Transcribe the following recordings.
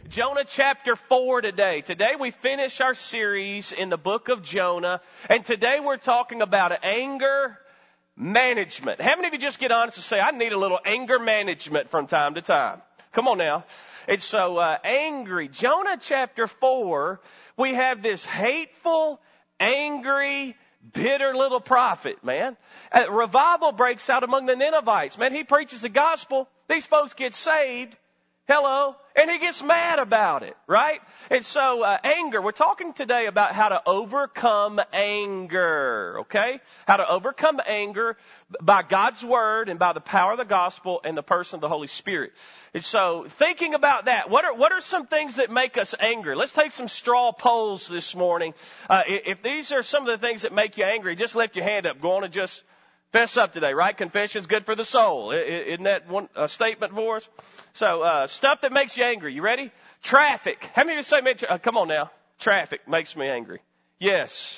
Jonah chapter 4 today. Today we finish our series in the book of Jonah, and today we're talking about anger management. How many of you just get honest and say, I need a little anger management from time to time? Come on now. It's so angry. Jonah chapter 4, we have this hateful, angry, bitter little prophet, man. Revival breaks out among the Ninevites. Man, he preaches the gospel. These folks get saved. Hello. And he gets mad about it, right? And so anger. We're talking today about how to overcome anger, okay? How to overcome anger by God's word and by the power of the gospel and the person of the Holy Spirit. And so thinking about that, what are some things that make us angry? Let's take some straw polls this morning. If these are some of the things that make you angry, just lift your hand up. Go on and just fess up today, right? Confession's good for the soul. Isn't that one statement for us? So, stuff that makes you angry. You ready? Traffic. How many of you say, come on now. Traffic makes me angry. Yes.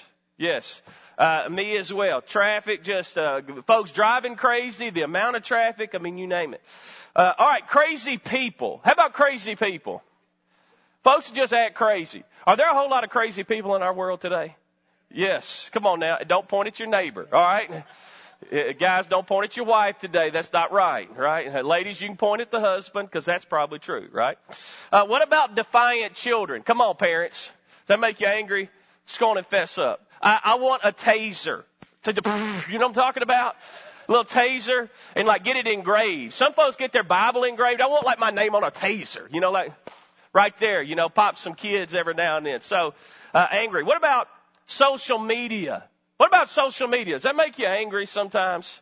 Me as well. Traffic, just, folks driving crazy, the amount of traffic, I mean, you name it. All right, crazy people. How about crazy people? Folks just act crazy. Are there a whole lot of crazy people in our world today? Yes. Come on now. Don't point at your neighbor. All right. Guys, don't point at your wife today. That's not right, right? Ladies, you can point at the husband because that's probably true, right? What about defiant children? Come on, parents. Does that make you angry? Just go on and fess up. I want a taser. You know what I'm talking about? A little taser and like get it engraved. Some folks get their Bible engraved. I want like my name on a taser, you know, like right there, you know, pop some kids every now and then. So, angry. What about social media? What about social media? Does that make you angry sometimes?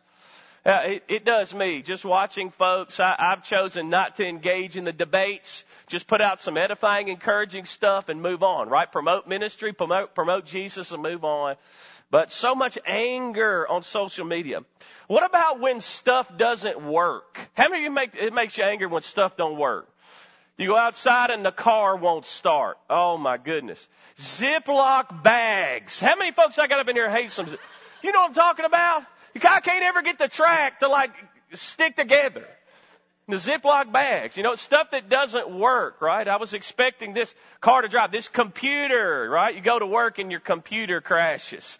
It does me. Just watching folks, I've chosen not to engage in the debates. Just put out some edifying, encouraging stuff and move on, right? Promote ministry, promote Jesus and move on. But so much anger on social media. What about when stuff doesn't work? How many of you it makes you angry when stuff don't work? You go outside and the car won't start. Oh my goodness. Ziploc bags. How many folks I got up in here hate some? You know what I'm talking about? I can't ever get the track to like stick together. The Ziploc bags, you know, stuff that doesn't work, right? I was expecting this car to drive, this computer, right? You go to work and your computer crashes.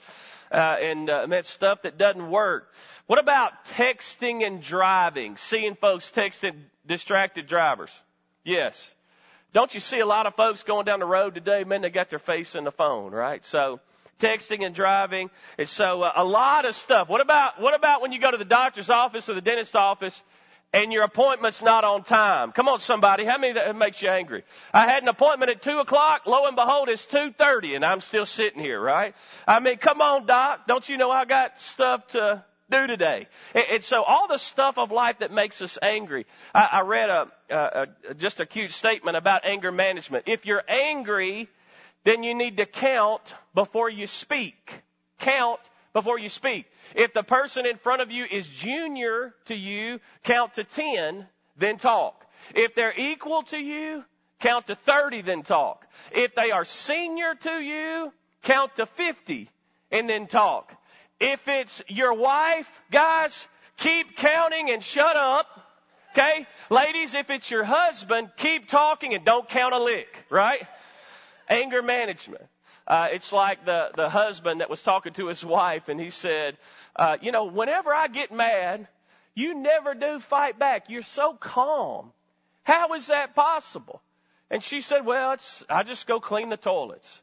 And that's stuff that doesn't work. What about texting and driving? Seeing folks texting distracted drivers. Yes. Don't you see a lot of folks going down the road today? Man, they got their face in the phone, right? So texting and driving. And so a lot of stuff. What about when you go to the doctor's office or the dentist's office and your appointment's not on time? Come on, somebody. How many that makes you angry? I had an appointment at 2:00. Lo and behold, it's 2:30 and I'm still sitting here, right? I mean, come on, doc. Don't you know I got stuff to do today? And so all the stuff of life that makes us angry. I read just a cute statement about anger management. If you're angry, then you need to count before you speak. Count before you speak. If the person in front of you is junior to you, count to 10, then talk. If they're equal to you, count to 30, then talk. If they are senior to you, count to 50, and then talk. If it's your wife, guys, keep counting and shut up. Okay? Ladies, if it's your husband, keep talking and don't count a lick, right? Anger management. It's like the husband that was talking to his wife and he said, whenever I get mad, you never do fight back. You're so calm. How is that possible? And she said, well, I just go clean the toilets.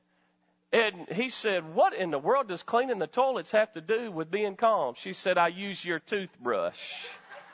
And he said, what in the world does cleaning the toilets have to do with being calm? She said, I use your toothbrush.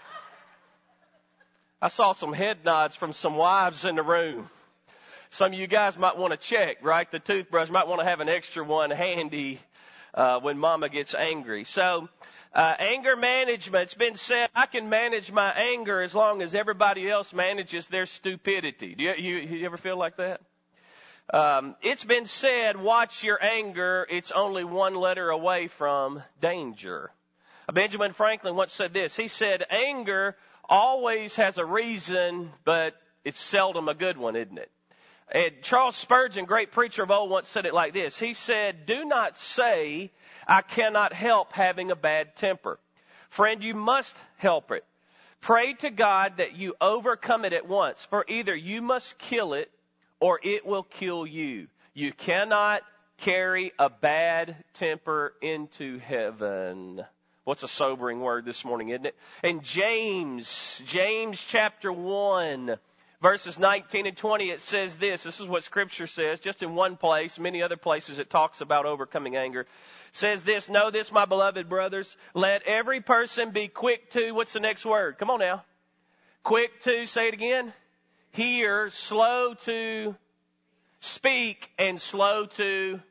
I saw some head nods from some wives in the room. Some of you guys might want to check, right? The toothbrush might want to have an extra one handy when mama gets angry. So anger management, it's been said, I can manage my anger as long as everybody else manages their stupidity. Do you ever feel like that? It's been said, watch your anger. It's only one letter away from danger. Benjamin Franklin once said this. He said, anger always has a reason, but it's seldom a good one, isn't it? And Charles Spurgeon, great preacher of old, once said it like this. He said, do not say, I cannot help having a bad temper. Friend, you must help it. Pray to God that you overcome it at once, for either you must kill it or it will kill you. You cannot carry a bad temper into heaven. What's a sobering word this morning, isn't it? In James chapter 1, verses 19 and 20, it says this. This is what Scripture says, just in one place. Many other places it talks about overcoming anger. It says this, know this, my beloved brothers, let every person be quick to, what's the next word? Come on now. Quick to, say it again, hear, slow to speak, and slow to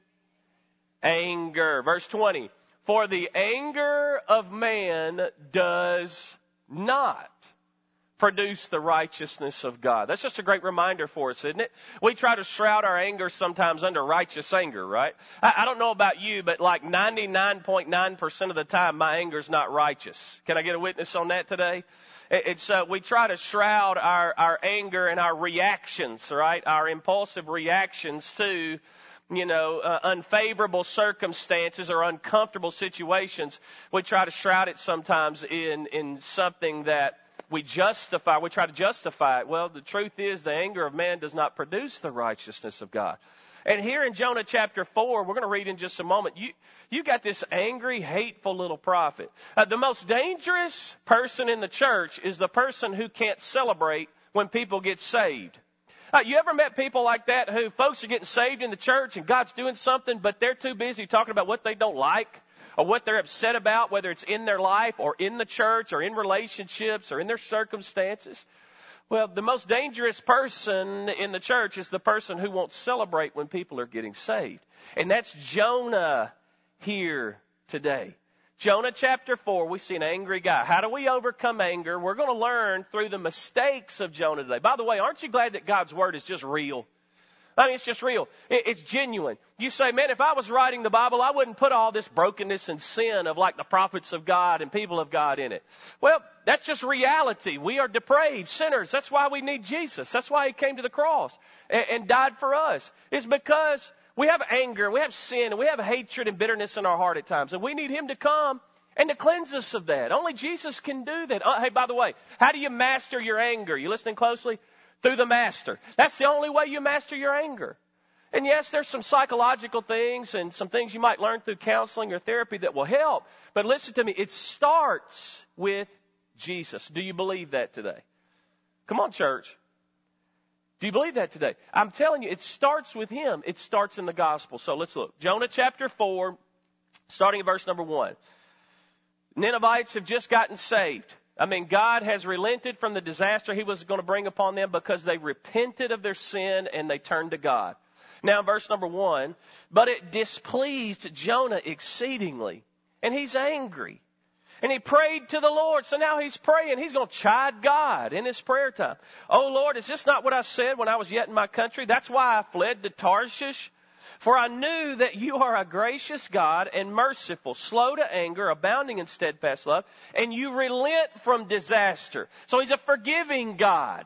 anger. Verse 20, for the anger of man does not produce the righteousness of God. That's just a great reminder for us, isn't it? We try to shroud our anger sometimes under righteous anger, right? I don't know about you, but like 99.9% of the time, my anger's not righteous. Can I get a witness on that today? It's we try to shroud our anger and our reactions, right? Our impulsive reactions to, unfavorable circumstances or uncomfortable situations. We try to shroud it sometimes in something that we justify. We try to justify it. Well, the truth is the anger of man does not produce the righteousness of God. And here in Jonah chapter 4, we're going to read in just a moment, you got this angry, hateful little prophet. The most dangerous person in the church is the person who can't celebrate when people get saved. You ever met people like that who folks are getting saved in the church and God's doing something, but they're too busy talking about what they don't like or what they're upset about, whether it's in their life or in the church or in relationships or in their circumstances? Well, the most dangerous person in the church is the person who won't celebrate when people are getting saved. And that's Jonah here today. Jonah chapter 4, we see an angry guy. How do we overcome anger? We're going to learn through the mistakes of Jonah today. By the way, aren't you glad that God's Word is just real? I mean, it's just real. It's genuine. You say, man, if I was writing the Bible, I wouldn't put all this brokenness and sin of like the prophets of God and people of God in it. Well, that's just reality. We are depraved sinners. That's why we need Jesus. That's why He came to the cross and died for us. It's because we have anger, we have sin, and we have hatred and bitterness in our heart at times. And we need Him to come and to cleanse us of that. Only Jesus can do that. Hey, by the way, how do you master your anger? You listening closely? Through the Master. That's the only way you master your anger. And yes, there's some psychological things and some things you might learn through counseling or therapy that will help. But listen to me, it starts with Jesus. Do you believe that today? Come on, church. Do you believe that today? I'm telling you, it starts with Him. It starts in the gospel. So let's look. Jonah chapter 4, starting at verse number 1. Ninevites have just gotten saved. I mean, God has relented from the disaster He was going to bring upon them because they repented of their sin and they turned to God. Now, verse number 1, but it displeased Jonah exceedingly, and he's angry. And he prayed to the Lord. So now he's praying. He's going to chide God in his prayer time. Oh, Lord, is this not what I said when I was yet in my country? That's why I fled to Tarshish. For I knew that you are a gracious God and merciful, slow to anger, abounding in steadfast love, and you relent from disaster. So He's a forgiving God.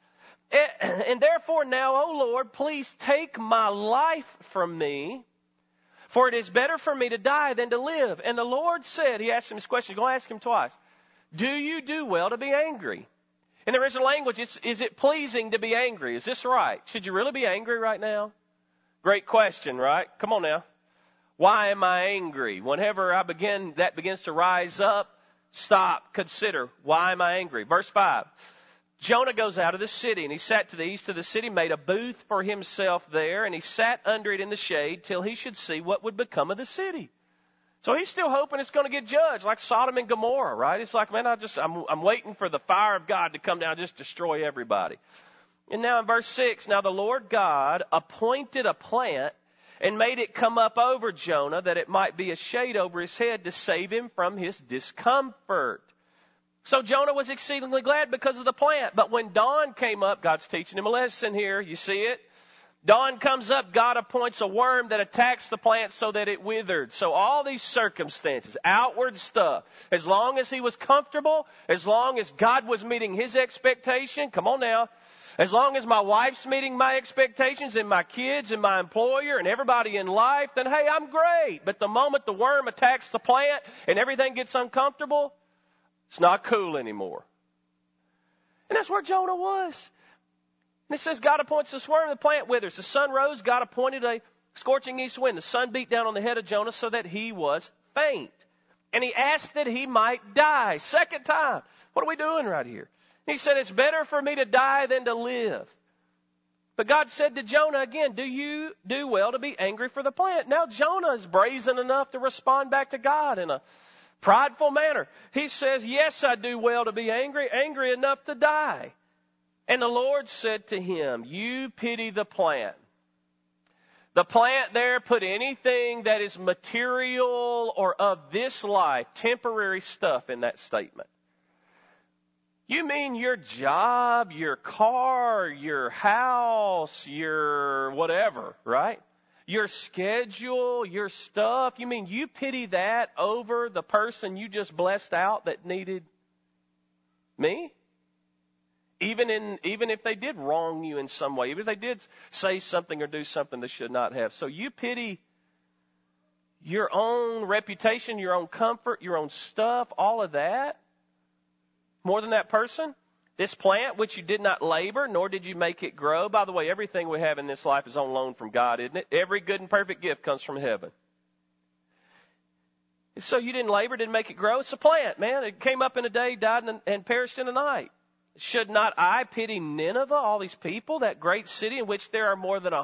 And therefore now, O Lord, please take my life from me, for it is better for me to die than to live. And the Lord said, He asked him this question, you're going to ask him twice, do you do well to be angry? In the original language, is it pleasing to be angry? Is this right? Should you really be angry right now? Great question, right? Come on now. Why am I angry? Whenever that begins to rise up, stop, consider, why am I angry? Verse 5. Jonah goes out of the city, and he sat to the east of the city, made a booth for himself there, and he sat under it in the shade till he should see what would become of the city. So he's still hoping it's going to get judged, like Sodom and Gomorrah, right? It's like, man, I'm waiting for the fire of God to come down and just destroy everybody. And now in verse 6, now the Lord God appointed a plant and made it come up over Jonah that it might be a shade over his head to save him from his discomfort. So Jonah was exceedingly glad because of the plant. But when dawn came up, God's teaching him a lesson here. You see it? Dawn comes up, God appoints a worm that attacks the plant so that it withered. So all these circumstances, outward stuff, as long as he was comfortable, as long as God was meeting his expectation, come on now, as long as my wife's meeting my expectations and my kids and my employer and everybody in life, then hey, I'm great. But the moment the worm attacks the plant and everything gets uncomfortable, it's not cool anymore. And that's where Jonah was. And it says God appoints the swarm, the plant withers. The sun rose, God appointed a scorching east wind. The sun beat down on the head of Jonah so that he was faint. And he asked that he might die. Second time. What are we doing right here? He said, it's better for me to die than to live. But God said to Jonah again, do you do well to be angry for the plant? Now Jonah is brazen enough to respond back to God in a prideful manner. He says, yes, I do well to be angry, angry enough to die. And the Lord said to him, you pity the plant. The plant there, put anything that is material or of this life, temporary stuff in that statement. You mean your job, your car, your house, your whatever, right? Your schedule, your stuff. You mean you pity that over the person you just blessed out that needed me? Even if they did wrong you in some way, even if they did say something or do something they should not have. So you pity your own reputation, your own comfort, your own stuff, all of that, more than that person? This plant which you did not labor, nor did you make it grow. By the way, everything we have in this life is on loan from God, isn't it? Every good and perfect gift comes from heaven. So you didn't labor, didn't make it grow. It's a plant, man. It came up in a day, died and perished in a night. Should not I pity Nineveh, all these people, that great city in which there are more than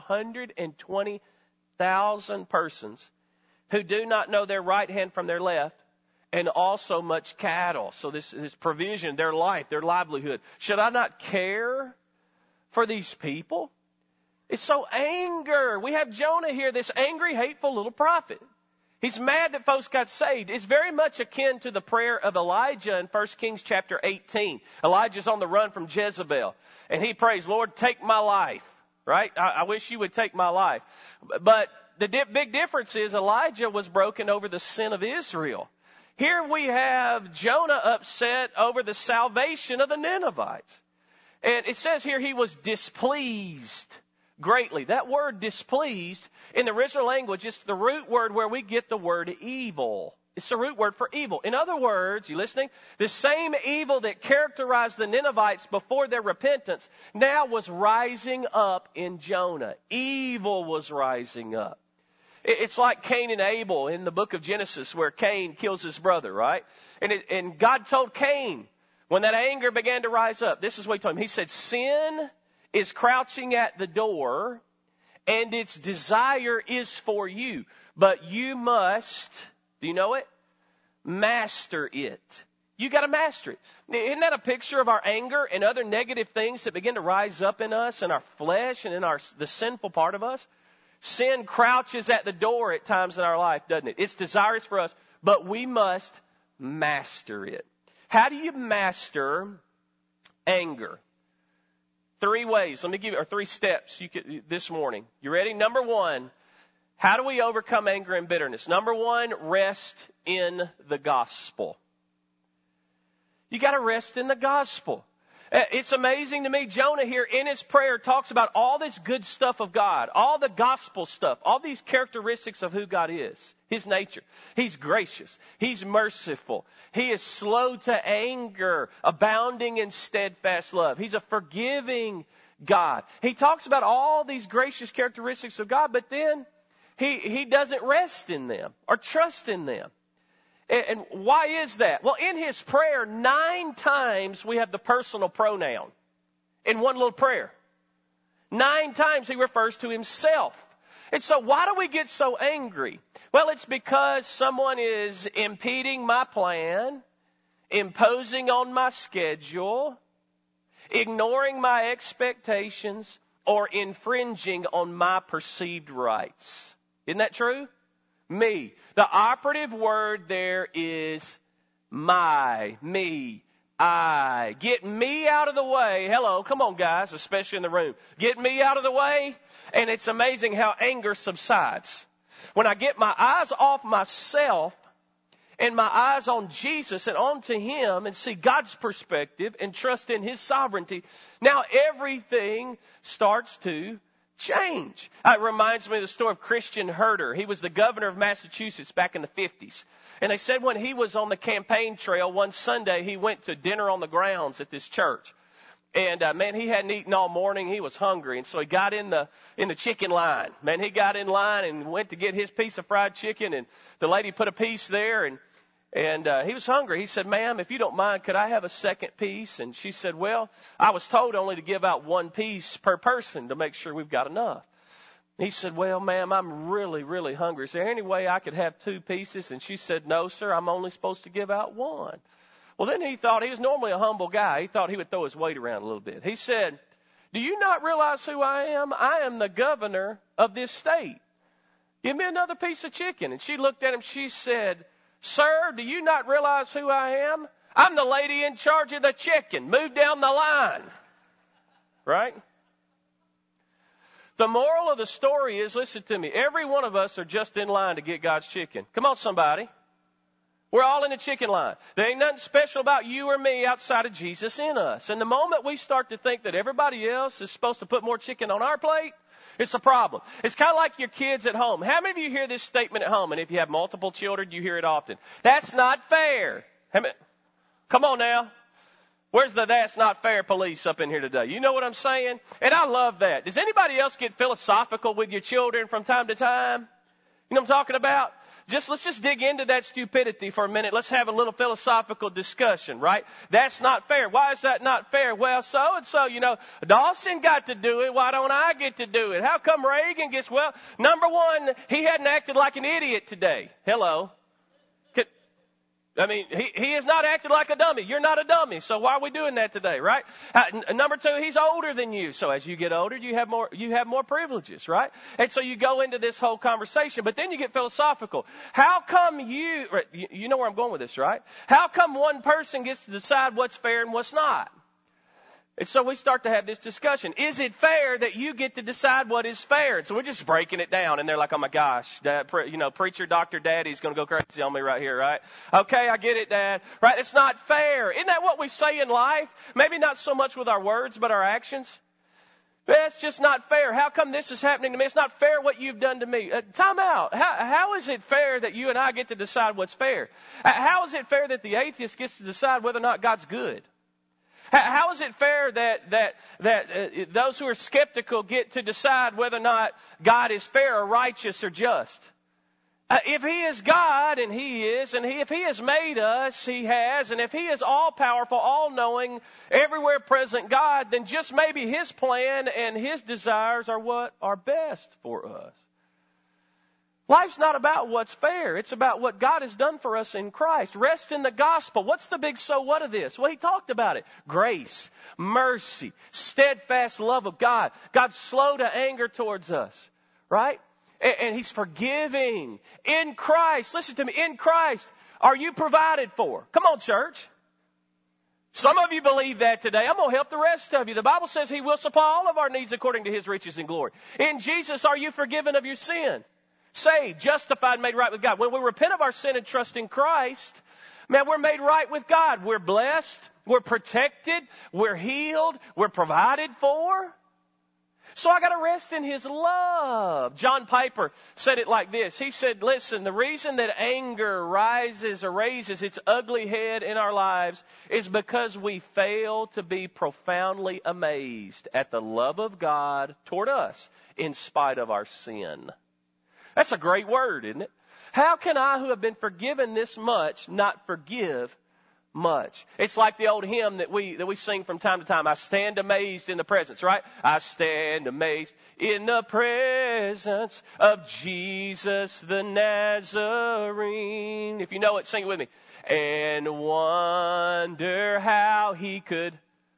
120,000 persons who do not know their right hand from their left, and also much cattle. So this provision, their life, their livelihood. Should I not care for these people? It's so anger. We have Jonah here, this angry, hateful little prophet. He's mad that folks got saved. It's very much akin to the prayer of Elijah in 1 Kings chapter 18. Elijah's on the run from Jezebel. And he prays, Lord, take my life. Right? I wish you would take my life. But the big difference is Elijah was broken over the sin of Israel. Here we have Jonah upset over the salvation of the Ninevites. And it says here he was displeased greatly. That word displeased in the original language is the root word where we get the word evil. It's the root word for evil. In other words, you listening? The same evil that characterized the Ninevites before their repentance now was rising up in Jonah. Evil was rising up. It's like Cain and Abel in the book of Genesis where Cain kills his brother, right? And God told Cain when that anger began to rise up, this is what he told him. He said, sin is crouching at the door, and its desire is for you. But you must, do you know it? Master it. You got to master it. Isn't that a picture of our anger and other negative things that begin to rise up in us, in our flesh and in the sinful part of us? Sin crouches at the door at times in our life, doesn't it? Its desire is for us, but we must master it. How do you master anger? 3 ways. Let me give you, or 3 steps you could this morning. You ready? Number 1, how do we overcome anger and bitterness? Number 1, rest in the gospel. You got to rest in the gospel. It's amazing to me, Jonah here in his prayer talks about all this good stuff of God, all the gospel stuff, all these characteristics of who God is, His nature. He's gracious. He's merciful. He is slow to anger, abounding in steadfast love. He's a forgiving God. He talks about all these gracious characteristics of God, but then he doesn't rest in them or trust in them. And why is that? Well, in his prayer, 9 times we have the personal pronoun in one little prayer. 9 times he refers to himself. And so why do we get so angry? Well, it's because someone is impeding my plan, imposing on my schedule, ignoring my expectations, or infringing on my perceived rights. Isn't that true? Me. The operative word there is my, me, I. Get me out of the way. Hello, come on guys, especially in the room. Get me out of the way, and it's amazing how anger subsides. When I get my eyes off myself and my eyes on Jesus and onto Him and see God's perspective and trust in His sovereignty, now everything starts to change. It reminds me of the story of Christian Herter. He was the governor of Massachusetts back in the 50s. And they said when he was on the campaign trail one Sunday, he went to dinner on the grounds at this church. And, man, he hadn't eaten all morning. He was hungry. And so he got in the chicken line. Man, he got in line and went to get his piece of fried chicken. And the lady put a piece there. And he was hungry. He said, ma'am, if you don't mind, could I have a second piece? And she said, well, I was told only to give out one piece per person to make sure we've got enough. He said, well, ma'am, I'm really, really hungry. Is there any way I could have two pieces? And she said, no, sir, I'm only supposed to give out one. Well, then he thought, he was normally a humble guy. He thought he would throw his weight around a little bit. He said, do you not realize who I am? I am the governor of this state. Give me another piece of chicken. And she looked at him. She said, sir, do you not realize who I am? I'm the lady in charge of the chicken. Move down the line. Right? The moral of the story is, listen to me, every one of us are just in line to get God's chicken. Come on, somebody. We're all in the chicken line. There ain't nothing special about you or me outside of Jesus in us. And the moment we start to think that everybody else is supposed to put more chicken on our plate, it's a problem. It's kind of like your kids at home. How many of you hear this statement at home? And if you have multiple children, you hear it often. That's not fair. Come on now. Where's the that's not fair police up in here today? You know what I'm saying? And I love that. Does anybody else get philosophical with your children from time to time? You know what I'm talking about? Let's just dig into that stupidity for a minute. Let's have a little philosophical discussion, right? That's not fair. Why is that not fair? Well, so-and-so, Dawson got to do it. Why don't I get to do it? How come Reagan gets, well, number one, he hadn't acted like an idiot today. Hello. He has not acted like a dummy. You're not a dummy. So why are we doing that today, right? Number two, he's older than you. So as you get older, you have more privileges, right? And so you go into this whole conversation, but then you get philosophical. How come you know where I'm going with this, right? How come one person gets to decide what's fair and what's not? And so we start to have this discussion. Is it fair that you get to decide what is fair? And so we're just breaking it down. And they're like, oh, my gosh, preacher, Dr. Daddy's going to go crazy on me right here, right? Okay, I get it, Dad. Right? It's not fair. Isn't that what we say in life? Maybe not so much with our words, but our actions. That's just not fair. How come this is happening to me? It's not fair what you've done to me. Time out. How is it fair that you and I get to decide what's fair? How is it fair that the atheist gets to decide whether or not God's good? How is it fair that those who are skeptical get to decide whether or not God is fair or righteous or just? If He is God, and He is, and if He has made us, He has, and if He is all-powerful, all-knowing, everywhere present God, then just maybe His plan and His desires are what are best for us. Life's not about what's fair. It's about what God has done for us in Christ. Rest in the gospel. What's the big so what of this? Well, He talked about it. Grace, mercy, steadfast love of God. God's slow to anger towards us, right? And He's forgiving. In Christ, listen to me, in Christ, are you provided for? Come on, church. Some of you believe that today. I'm going to help the rest of you. The Bible says He will supply all of our needs according to His riches and glory. In Jesus, are you forgiven of your sin? Saved, justified, made right with God. When we repent of our sin and trust in Christ, man, we're made right with God. We're blessed. We're protected. We're healed. We're provided for. So I got to rest in His love. John Piper said it like this. He said, listen, the reason that anger rises or raises its ugly head in our lives is because we fail to be profoundly amazed at the love of God toward us in spite of our sin. That's a great word, isn't it? How can I, who have been forgiven this much, not forgive much? It's like the old hymn that we sing from time to time. I stand amazed in the presence, right? I stand amazed in the presence of Jesus the Nazarene. If you know it, sing it with me. And wonder how He could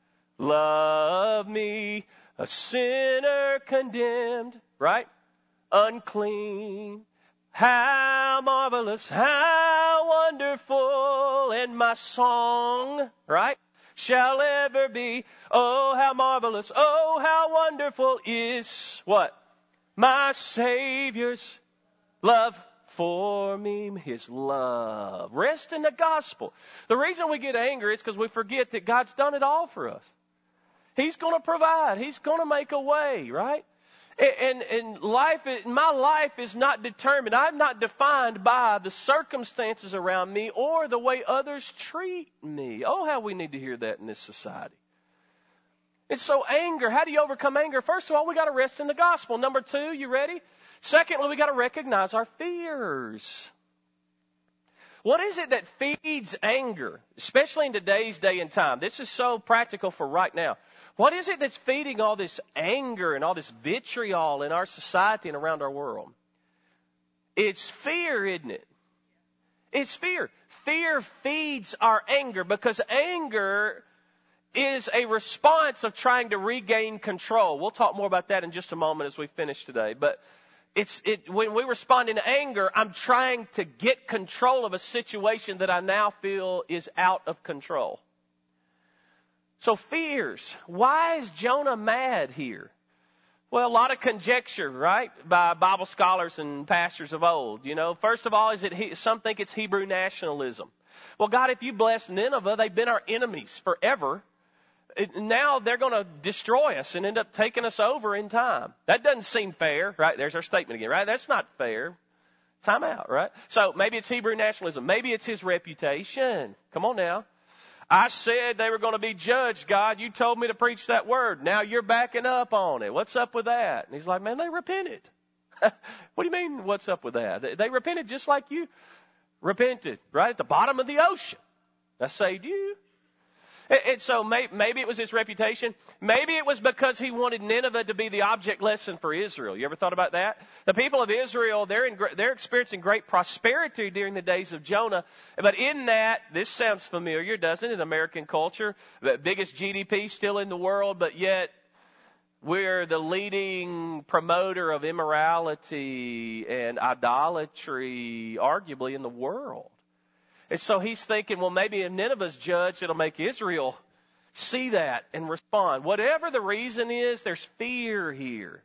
love me, a sinner condemned, right? Unclean. How marvelous, how wonderful, and my song, right, shall ever be. Oh, how marvelous, oh, how wonderful is what? My Savior's love for me, His love. Rest in the gospel. The reason we get angry is because we forget that God's done it all for us. He's going to provide. He's going to make a way, right? And my life is not determined. I'm not defined by the circumstances around me or the way others treat me. Oh, how we need to hear that in this society. And so anger, how do you overcome anger? First of all, we got to rest in the gospel. Number 2, you ready? Secondly, we got to recognize our fears. What is it that feeds anger, especially in today's day and time? This is so practical for right now. What is it that's feeding all this anger and all this vitriol in our society and around our world? It's fear, isn't it? It's fear. Fear feeds our anger because anger is a response of trying to regain control. We'll talk more about that in just a moment as we finish today. But when we respond in anger, I'm trying to get control of a situation that I now feel is out of control. So fears. Why is Jonah mad here? Well, a lot of conjecture, right, by Bible scholars and pastors of old. You know, first of all, some think it's Hebrew nationalism. Well, God, if you bless Nineveh, they've been our enemies forever. Now they're going to destroy us and end up taking us over in time. That doesn't seem fair, right? There's our statement again, right? That's not fair. Time out, right? So maybe it's Hebrew nationalism. Maybe it's his reputation. Come on now. I said they were going to be judged, God. You told me to preach that word. Now you're backing up on it. What's up with that? And he's like, man, they repented. What do you mean, what's up with that? They repented just like you repented, right at the bottom of the ocean. That saved you. And so maybe it was his reputation. Maybe it was because he wanted Nineveh to be the object lesson for Israel. You ever thought about that? The people of Israel, they're experiencing great prosperity during the days of Jonah. But in that, this sounds familiar, doesn't it, in American culture? The biggest GDP still in the world, but yet we're the leading promoter of immorality and idolatry, arguably, in the world. And so he's thinking, well, maybe if Nineveh's judged, it'll make Israel see that and respond. Whatever the reason is, there's fear here.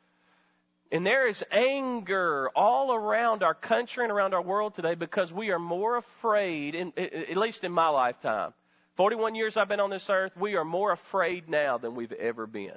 And there is anger all around our country and around our world today because we are more afraid, at least in my lifetime. 41 years I've been on this earth, we are more afraid now than we've ever been.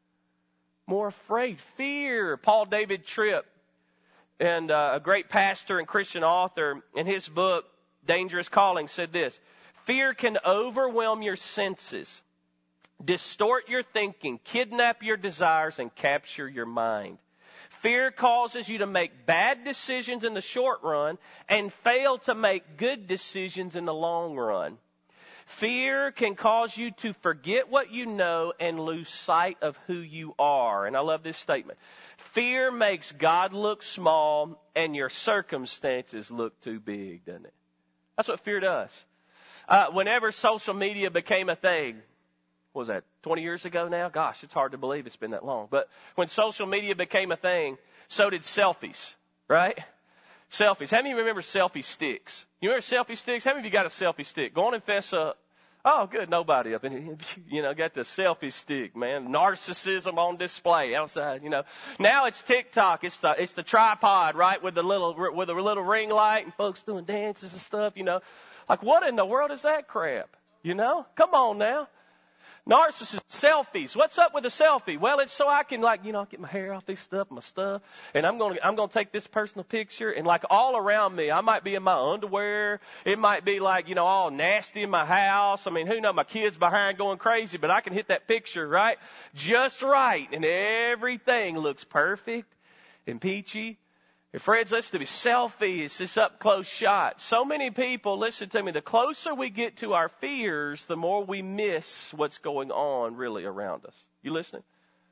More afraid. Fear. Paul David Tripp, and a great pastor and Christian author, in his book, Dangerous Calling, said this: fear can overwhelm your senses, distort your thinking, kidnap your desires, and capture your mind. Fear causes you to make bad decisions in the short run and fail to make good decisions in the long run. Fear can cause you to forget what you know and lose sight of who you are. And I love this statement. Fear makes God look small and your circumstances look too big, doesn't it? That's what fear does. Whenever social media became a thing, what was that, 20 years ago now? Gosh, it's hard to believe it's been that long. But when social media became a thing, so did selfies, right? Selfies. How many of you remember selfie sticks? You remember selfie sticks? How many of you got a selfie stick? Go on and fess up. Oh, good. Nobody up in here, got the selfie stick, man. Narcissism on display outside, Now it's TikTok. It's the tripod, right? With a little ring light and folks doing dances and stuff, Like, what in the world is that crap? Come on now. Narcissism, selfies. What's up with a selfie? Well, it's so I can get my hair off my stuff. And I'm going to take this personal picture and all around me, I might be in my underwear. It might be all nasty in my house. I mean, who knows? My kids behind going crazy, but I can hit that picture, right? Just right. And everything looks perfect and peachy. And friends, listen to me. Selfie is this up close shot. So many people, listen to me, the closer we get to our fears, the more we miss what's going on really around us. You listening?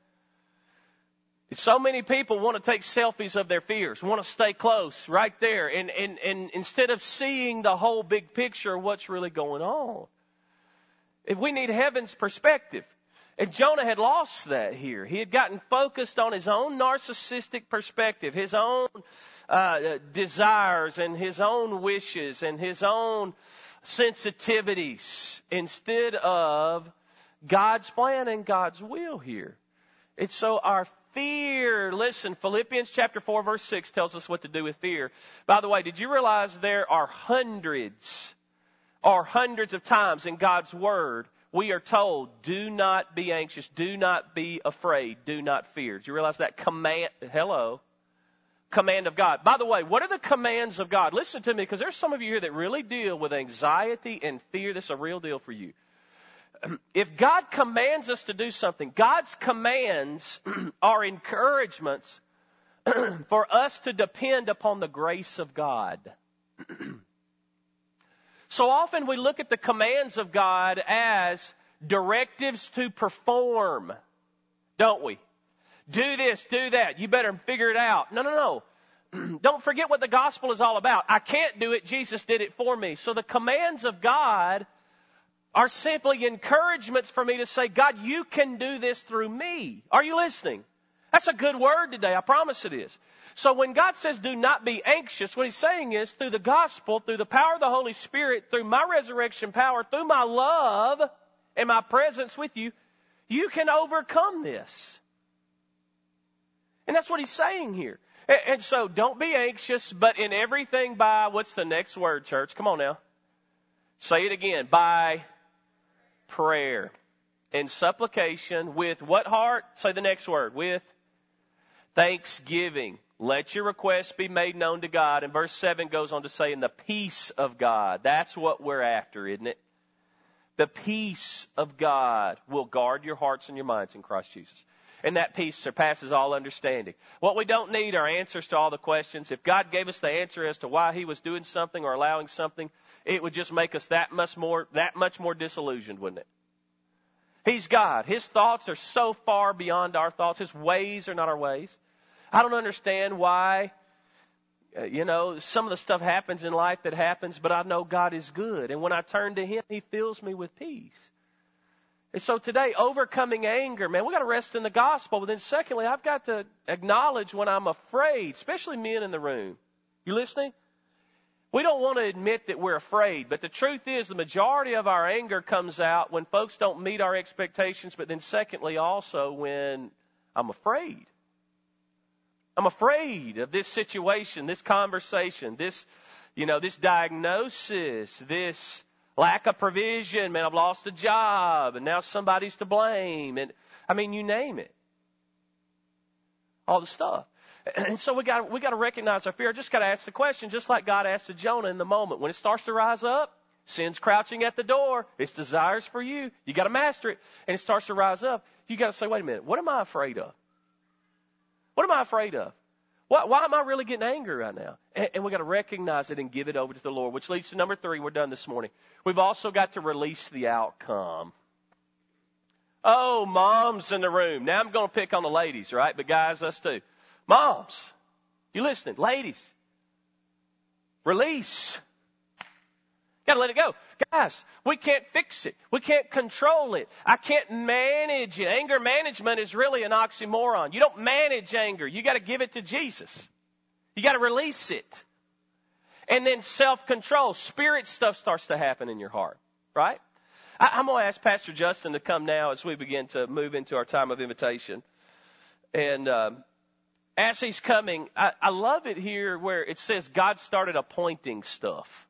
So many people want to take selfies of their fears, want to stay close right there. And instead of seeing the whole big picture of what's really going on. If we need heaven's perspective. And Jonah had lost that here. He had gotten focused on his own narcissistic perspective, his own desires and his own wishes and his own sensitivities instead of God's plan and God's will here. And so our fear, listen, Philippians chapter 4 verse 6 tells us what to do with fear. By the way, did you realize there are hundreds of times in God's Word we are told, do not be anxious, do not be afraid, do not fear. Do you realize that command of God? By the way, what are the commands of God? Listen to me, because there's some of you here that really deal with anxiety and fear. This is a real deal for you. if God commands us to do something, God's commands are encouragements for us to depend upon the grace of God. So often we look at the commands of God as directives to perform, don't we? Do this, do that. You better figure it out. No. Don't forget what the gospel is all about. I can't do it. Jesus did it for me. So the commands of God are simply encouragements for me to say, God, you can do this through me. Are you listening? That's a good word today. I promise it is. So when God says do not be anxious, what he's saying is through the gospel, through the power of the Holy Spirit, through my resurrection power, through my love and my presence with you, you can overcome this. And that's what he's saying here. And so don't be anxious, but in everything by, what's the next word, church? Come on now. Say it again. By prayer and supplication with what heart? Say the next word. With thanksgiving. Let your requests be made known to God. And verse 7 goes on to say, in the peace of God. That's what we're after, isn't it? The peace of God will guard your hearts and your minds in Christ Jesus. And that peace surpasses all understanding. What we don't need are answers to all the questions. If God gave us the answer as to why he was doing something or allowing something, it would just make us that much more disillusioned, wouldn't it? He's God. His thoughts are so far beyond our thoughts. His ways are not our ways. I don't understand why, some of the stuff happens in life that happens, but I know God is good. And when I turn to him, he fills me with peace. And so today, overcoming anger, man, we got to rest in the gospel. But then secondly, I've got to acknowledge when I'm afraid, especially men in the room. You listening? We don't want to admit that we're afraid, but the truth is the majority of our anger comes out when folks don't meet our expectations, but then secondly also when I'm afraid. I'm afraid of this situation, this conversation, this diagnosis, this lack of provision. Man, I've lost a job and now somebody's to blame. And you name it. All the stuff. And so we got to recognize our fear. I just got to ask the question, just like God asked to Jonah in the moment. When it starts to rise up, sin's crouching at the door. Its desires for you. You got to master it. And it starts to rise up. You got to say, wait a minute, what am I afraid of? What am I afraid of? Why am I really getting angry right now? And we got to recognize it and give it over to the Lord, which leads to number 3. We're done this morning. We've also got to release the outcome. Oh, moms in the room. Now I'm going to pick on the ladies, right? But guys, us too. Moms, you listening? Ladies, release. Got to let it go. Guys, we can't fix it. We can't control it. I can't manage it. Anger management is really an oxymoron. You don't manage anger. You got to give it to Jesus. You got to release it. And then self-control. Spirit stuff starts to happen in your heart, right? I'm going to ask Pastor Justin to come now as we begin to move into our time of invitation. And as he's coming, I love it here where it says God started appointing stuff.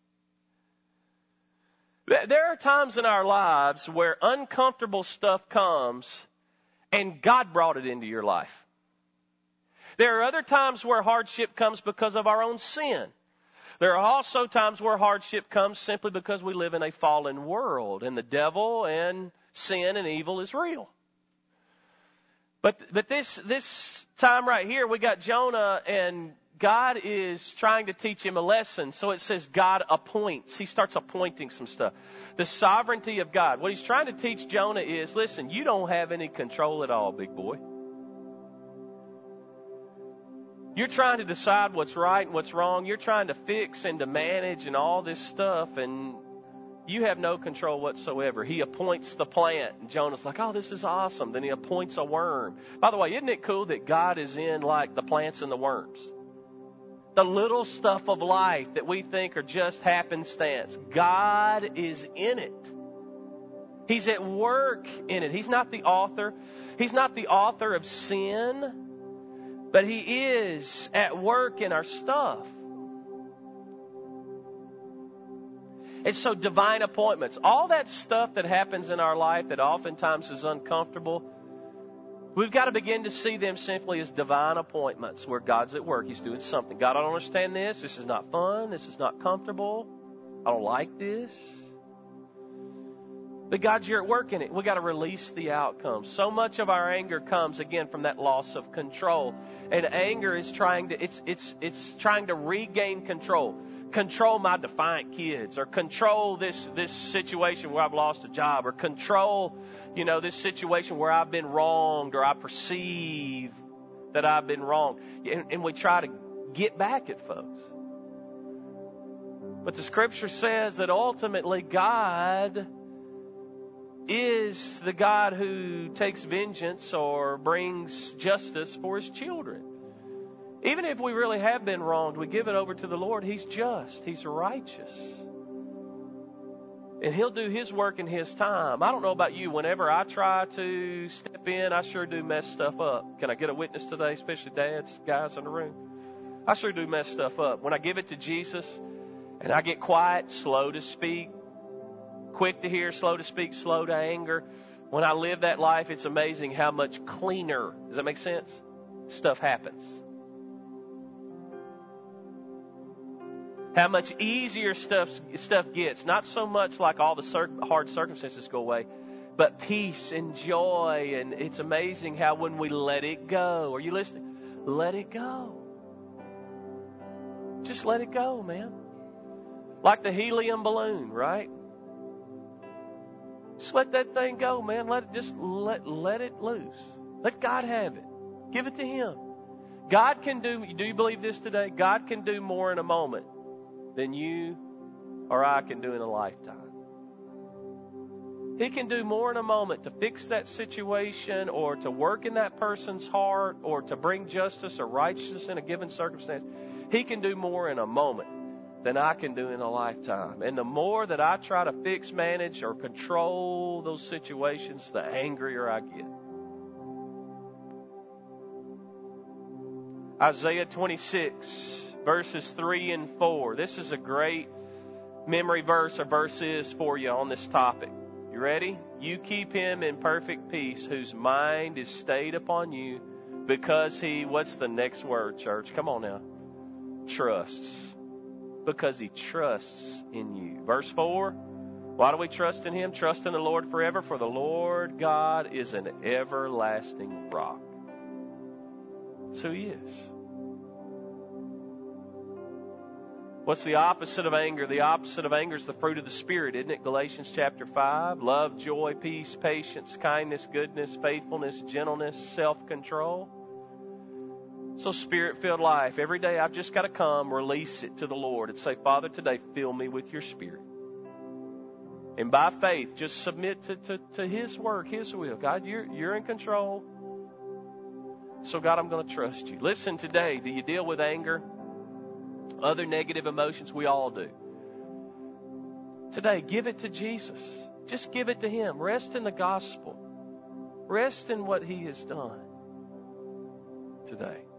There are times in our lives where uncomfortable stuff comes and God brought it into your life. There are other times where hardship comes because of our own sin. There are also times where hardship comes simply because we live in a fallen world and the devil and sin and evil is real. But this time right here, we got Jonah and God is trying to teach him a lesson. So it says God appoints. He starts appointing some stuff. The sovereignty of God. What he's trying to teach Jonah is, listen, you don't have any control at all, big boy. You're trying to decide what's right and what's wrong. You're trying to fix and to manage and all this stuff, and you have no control whatsoever. He appoints the plant. And Jonah's like, oh, this is awesome. Then he appoints a worm. By the way, isn't it cool that God is in like the plants and the worms? The little stuff of life that we think are just happenstance. God is in it. He's at work in it. He's not the author. He's not the author of sin. But he is at work in our stuff. And so divine appointments, all that stuff that happens in our life that oftentimes is uncomfortable, we've got to begin to see them simply as divine appointments where God's at work. He's doing something. God, I don't understand this. This is not fun. This is not comfortable. I don't like this. But God, you're at work in it. We got to release the outcome. So much of our anger comes again from that loss of control. And anger is trying to regain control. Control my defiant kids, or control this situation where I've lost a job, or control, this situation where I've been wronged, or I perceive that I've been wronged. And we try to get back at folks. But the scripture says that ultimately God is the God who takes vengeance or brings justice for His children. Even if we really have been wronged, we give it over to the Lord. He's just. He's righteous. And He'll do His work in His time. I don't know about you. Whenever I try to step in, I sure do mess stuff up. Can I get a witness today, especially dads, guys in the room? I sure do mess stuff up. When I give it to Jesus and I get quiet, slow to speak, quick to hear, slow to speak, slow to anger. When I live that life, it's amazing how much cleaner, does that make sense? Stuff happens. How much easier stuff gets. Not so much like all the hard circumstances go away, but peace and joy. And it's amazing how when we let it go, are you listening? Let it go. Just let it go, man. Like the helium balloon, right? Just let that thing go, man. Let it loose. Let God have it. Give it to Him. God can do you believe this today? God can do more in a moment than you or I can do in a lifetime. He can do more in a moment to fix that situation, or to work in that person's heart, or to bring justice or righteousness in a given circumstance. He can do more in a moment than I can do in a lifetime. And the more that I try to fix, manage, or control those situations, the angrier I get. Isaiah 26, verses 3 and 4. This is a great memory verse, or verses for you on this topic. You ready? You keep him in perfect peace, whose mind is stayed upon you, because he, what's the next word, church? Come on now. Trusts. Because he trusts in you. Verse 4, why do we trust in Him? Trust in the Lord forever, for the Lord God is an everlasting rock. That's who He is. What's the opposite of anger? The opposite of anger is the fruit of the Spirit, isn't it? Galatians chapter 5. Love, joy, peace, patience, kindness, goodness, faithfulness, gentleness, self-control. So Spirit-filled life. Every day I've just got to come, release it to the Lord and say, Father, today fill me with your Spirit. And by faith, just submit to His work, His will. God, you're in control. So God, I'm going to trust you. Listen, today, do you deal with anger? Other negative emotions? We all do. Today, give it to Jesus. Just give it to Him. Rest in the gospel. Rest in what He has done today.